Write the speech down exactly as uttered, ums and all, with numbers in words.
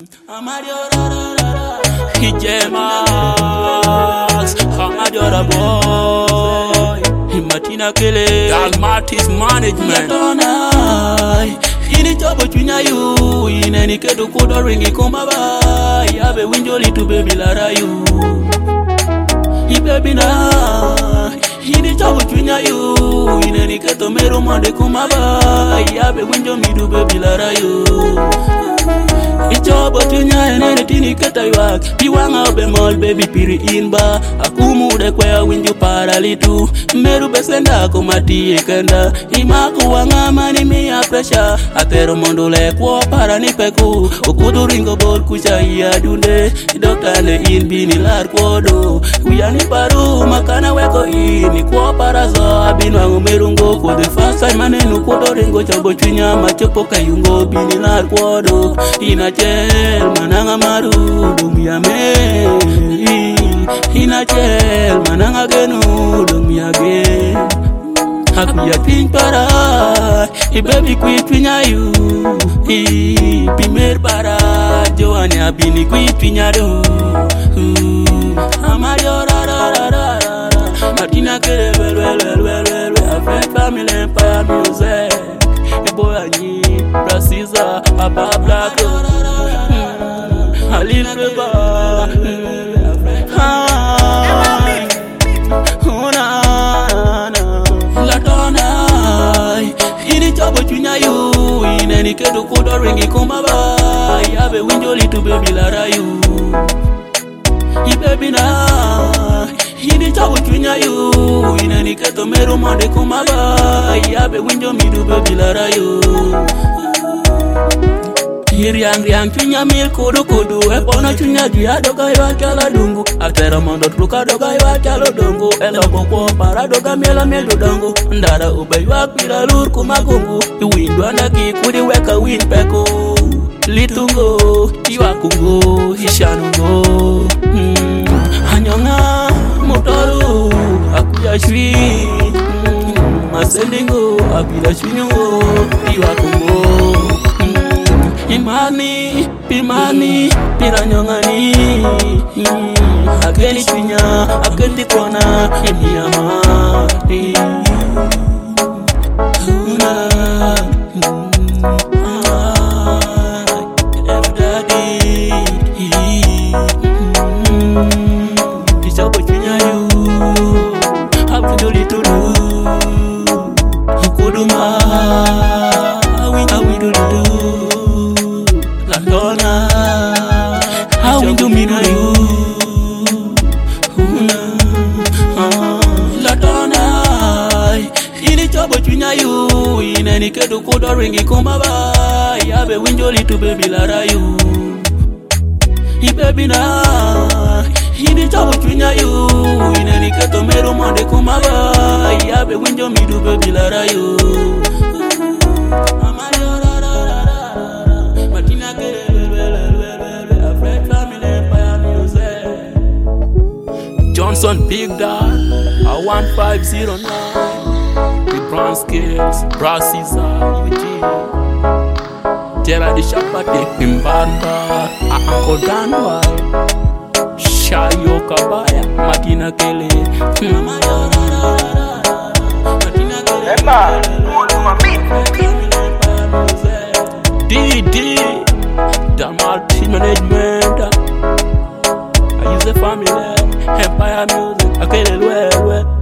Hijemas, Hamadora boy, Himatina Kele, Dalmatis management. Ini job between you, in any kedu kodo ringi kumaba, yabe winjoli to baby lara you. He baby na, ini job between you, in any kedu meru mande kumaba, yabe winjo mi do baby lara you. Icho botunya enene tini keta yuak Piwanga obe mol baby piri inba Akumu de kwea winju paralitu Meru besenda kumati ekenda Imaku wanga mani miya presha Atero mondole kwa parani peku Ukudu ringo bol kucha iya dunde Dokta ne in bini lar kodo Kuyani paru makana weko ini Kwa parazo abinwangu merungo For the first time manenu kodo ringo Chobo chunya machopo kayungo bini lar kodo Ina chel mananga maru dumia me Ina chel mananga genu dumia ge Hakuya ping para I baby quit winya you I pimer para Joani abini quit winya do Amayo ra ra ra ra ra Martina kere well well well well well well Friend family empire music Boy ani Brasiza Abba Black Halil Beba Una Latona Ini chabo chunya you Ineni kedu kodo ringi kumaba Yabe winjoli to baby lara you I baby na Ini chabo chunya you Ineni kedu meru mande kumaba Yabe winjo mi do baby lara you Hiriang riang chunya mil kudu kudu Epona chunya dia doga iwa kala dungu Atera mondo truka doga iwa kala dungu Eloko kwa para doga miela mielu dungu Ndara ube iwa kwira lur kumagungu Iwindu andaki kudi weka win peko Litungo, iwa kungo, hishanungo mm. Hanyonga, motoru, akuya shwi mm. Masendingo, abila shwinyungo, iwa kungo Imani, pimani, piranyongani Akeli chwinya, akeli kona, imiyama Una Everybody Kichoko chwinya you Hakujoli tulu Kuduma Awidulu Latona, how we do me do you? Latona, ini chabo chunya you. In any kedu kodo ringi kumaba, yabe winjoli to baby lara you. I baby na, ini chabo chunya you. In any kedu meru mande kumaba, yabe winjo mi do baby lara you. Johnson Big Dad, a one five zero nine, the brown scales, Brasiza, U G, Jera di Shapate, Pimbanda, Akodanwa, Shayo Kabaya, Martina Kele, D D, Dalmatis management, I use the family. Empire music, I can't well, well.